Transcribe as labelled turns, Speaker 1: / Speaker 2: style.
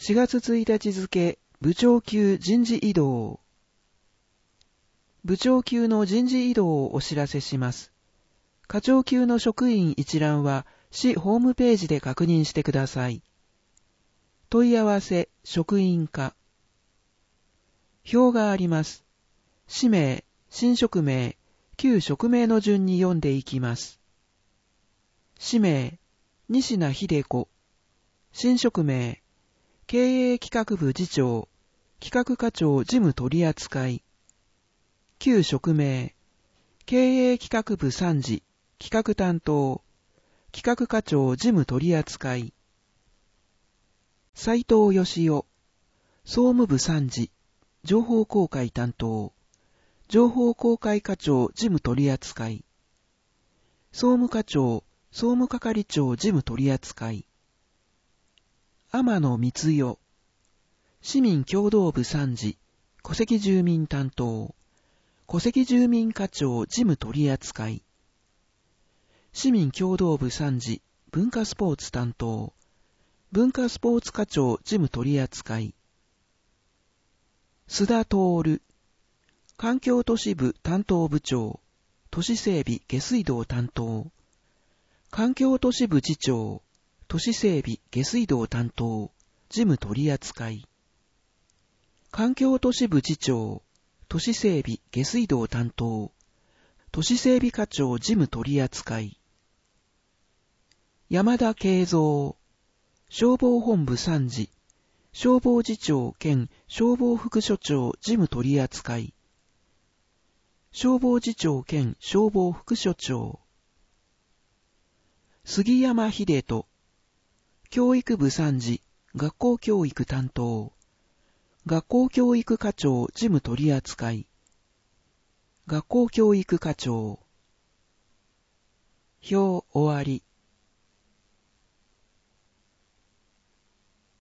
Speaker 1: 4月1日付、部長級人事異動。部長級の人事異動をお知らせします。課長級の職員一覧は、市ホームページで確認してください。問い合わせ、職員課。表があります。氏名、新職名、旧職名の順に読んでいきます。氏名、西名秀子。新職名、経営企画部次長、企画課長事務取扱い。旧職名、経営企画部参事、企画担当、企画課長事務取扱い。斉藤義夫、総務部参事、情報公開担当、情報公開課長事務取扱い。総務課長、総務係長事務取扱い。天野光代、市民協同部参事、戸籍住民担当、戸籍住民課長事務取扱い。市民協同部参事、文化スポーツ担当、文化スポーツ課長事務取扱い。須田徹、環境都市部担当部長、都市整備下水道担当、環境都市部次長、都市整備下水道担当、事務取扱い。環境都市部次長、都市整備下水道担当、都市整備課長事務取扱い。山田慶三、消防本部参事、消防次長兼消防副所長事務取扱い。消防次長兼消防副所長。杉山秀人、教育部参事、学校教育担当、学校教育課長事務取扱い。学校教育課長。表終わり。